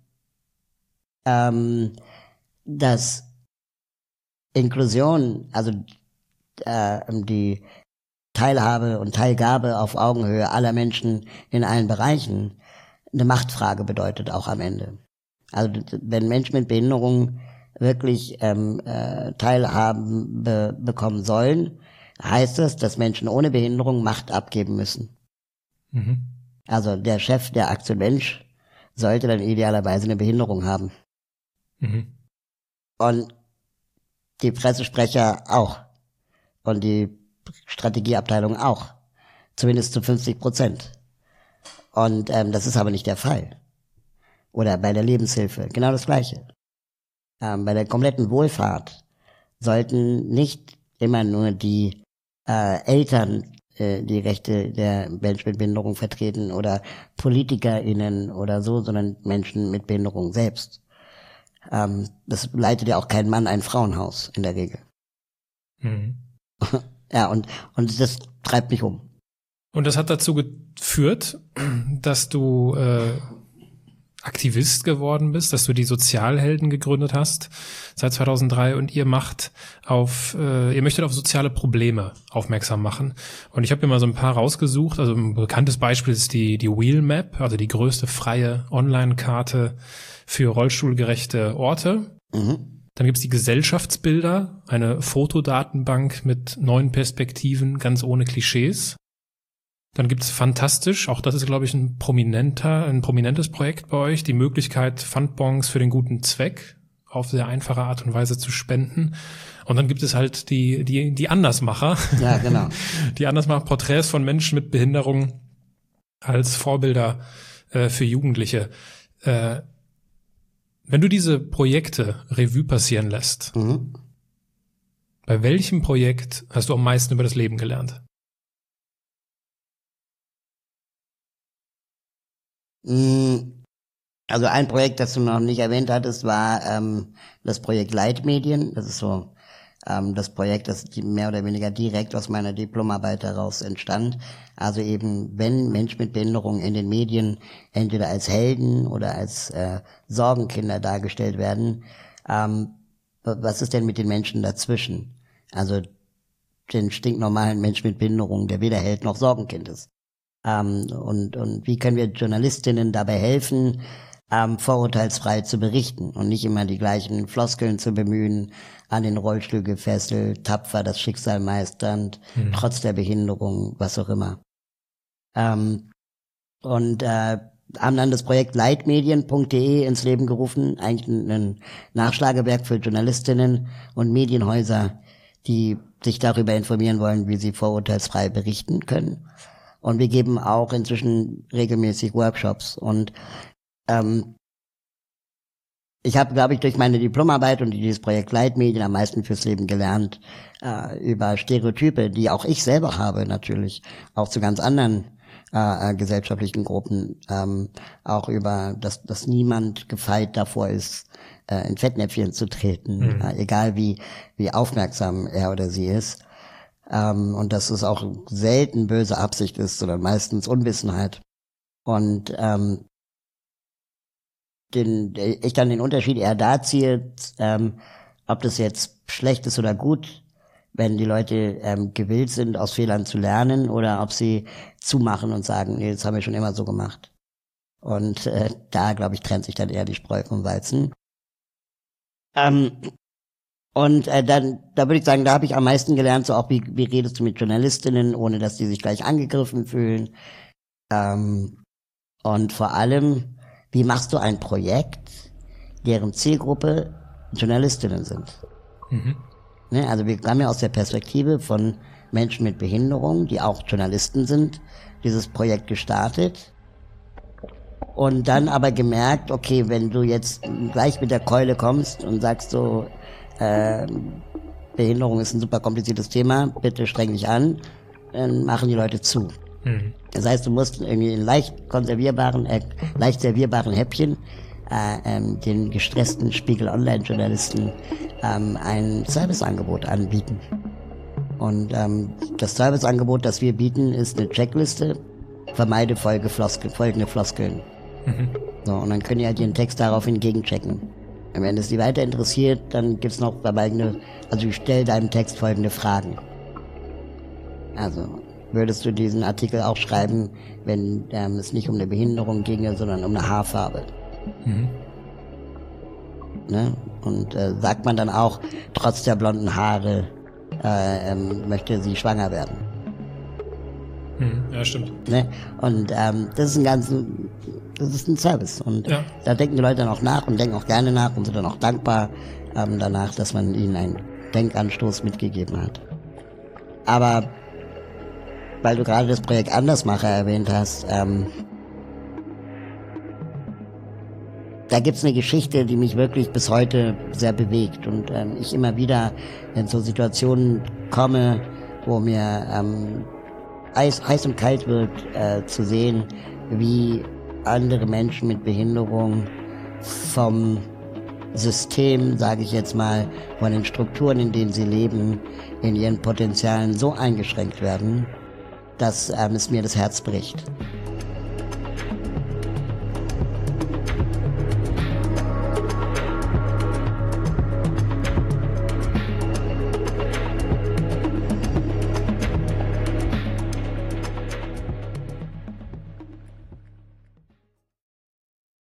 dass Inklusion, also die Teilhabe und Teilgabe auf Augenhöhe aller Menschen in allen Bereichen eine Machtfrage bedeutet auch am Ende. Also wenn Menschen mit Behinderung wirklich Teilhaben bekommen sollen, heißt das, dass Menschen ohne Behinderung Macht abgeben müssen. Mhm. Also der Chef der Aktion Mensch sollte dann idealerweise eine Behinderung haben. Mhm. Und die Pressesprecher auch. Und die Strategieabteilung auch. Zumindest zu 50%. Und das ist aber nicht der Fall. Oder bei der Lebenshilfe, genau das Gleiche. Bei der kompletten Wohlfahrt sollten nicht immer nur die Eltern die Rechte der Menschen mit Behinderung vertreten oder PolitikerInnen oder so, sondern Menschen mit Behinderung selbst. Das leitet ja auch kein Mann ein Frauenhaus in der Regel. Mhm. Ja, und das treibt mich um. Und das hat dazu geführt, dass du Aktivist geworden bist, dass du die Sozialhelden gegründet hast seit 2003 und ihr möchtet auf soziale Probleme aufmerksam machen. Und ich habe mir mal so ein paar rausgesucht. Also ein bekanntes Beispiel ist die Wheel Map, also die größte freie Online-Karte für rollstuhlgerechte Orte. Mhm. Dann gibt's die Gesellschaftsbilder, eine Fotodatenbank mit neuen Perspektiven, ganz ohne Klischees. Dann gibt's Fantastisch, auch das ist, glaube ich, ein prominentes Projekt bei euch, die Möglichkeit, Pfandbons für den guten Zweck auf sehr einfache Art und Weise zu spenden. Und dann gibt es halt die Andersmacher. Ja, genau. Die Andersmacher, Porträts von Menschen mit Behinderung als Vorbilder für Jugendliche. Wenn du diese Projekte Revue passieren lässt, bei welchem Projekt hast du am meisten über das Leben gelernt? Also ein Projekt, das du noch nicht erwähnt hattest, war das Projekt Leitmedien. Das ist so das Projekt, das mehr oder weniger direkt aus meiner Diplomarbeit heraus entstand. Also eben, wenn Menschen mit Behinderung in den Medien entweder als Helden oder als Sorgenkinder dargestellt werden, was ist denn mit den Menschen dazwischen? Also den stinknormalen Menschen mit Behinderung, der weder Held noch Sorgenkind ist. Und wie können wir Journalistinnen dabei helfen, vorurteilsfrei zu berichten und nicht immer die gleichen Floskeln zu bemühen, an den Rollstuhl gefesselt, tapfer das Schicksal meisternd, trotz der Behinderung, was auch immer. Haben dann das Projekt leitmedien.de ins Leben gerufen, eigentlich ein Nachschlagewerk für Journalistinnen und Medienhäuser, die sich darüber informieren wollen, wie sie vorurteilsfrei berichten können. Und wir geben auch inzwischen regelmäßig Workshops. Und ich habe, glaube ich, durch meine Diplomarbeit und dieses Projekt Leitmedien am meisten fürs Leben gelernt, über Stereotype, die auch ich selber habe natürlich, auch zu ganz anderen gesellschaftlichen Gruppen, auch über, dass niemand gefeit davor ist, in Fettnäpfchen zu treten, egal wie aufmerksam er oder sie ist. Und dass es auch selten böse Absicht ist, sondern meistens Unwissenheit. Und ich dann den Unterschied eher da ziehe, ob das jetzt schlecht ist oder gut, wenn die Leute gewillt sind, aus Fehlern zu lernen, oder ob sie zumachen und sagen, nee, das haben wir schon immer so gemacht. Und da, glaube ich, trennt sich dann eher die Spreu vom Weizen. Und dann, da würde ich sagen, da habe ich am meisten gelernt, so auch wie redest du mit Journalistinnen, ohne dass die sich gleich angegriffen fühlen. Und vor allem, wie machst du ein Projekt, deren Zielgruppe Journalistinnen sind? Ne, also wir haben ja aus der Perspektive von Menschen mit Behinderung, die auch Journalisten sind, dieses Projekt gestartet. Und dann aber gemerkt, okay, wenn du jetzt gleich mit der Keule kommst und sagst so, Behinderung ist ein super kompliziertes Thema, bitte streng dich an, dann machen die Leute zu. Das heißt, du musst irgendwie in leicht servierbaren Häppchen den gestressten Spiegel Online-Journalisten ein Serviceangebot anbieten. Und das Serviceangebot, das wir bieten, ist eine Checkliste, vermeide folgende Floskeln. So, und dann können die halt ihren Text daraufhin gegenchecken. Und wenn es die weiter interessiert, dann gibt's noch ich stelle deinem Text folgende Fragen. Also, würdest du diesen Artikel auch schreiben, wenn es nicht um eine Behinderung ginge, sondern um eine Haarfarbe? Ne? Und sagt man dann auch, trotz der blonden Haare möchte sie schwanger werden? Ja, stimmt. Ne? Und das ist ein Service. Und da denken die Leute dann auch nach und denken auch gerne nach und sind dann auch dankbar danach, dass man ihnen einen Denkanstoß mitgegeben hat. Aber weil du gerade das Projekt Andersmacher erwähnt hast, da gibt's eine Geschichte, die mich wirklich bis heute sehr bewegt und ich immer wieder in so Situationen komme, wo mir heiß und kalt wird, zu sehen, wie andere Menschen mit Behinderung vom System, sage ich jetzt mal, von den Strukturen, in denen sie leben, in ihren Potenzialen so eingeschränkt werden, dass es mir das Herz bricht.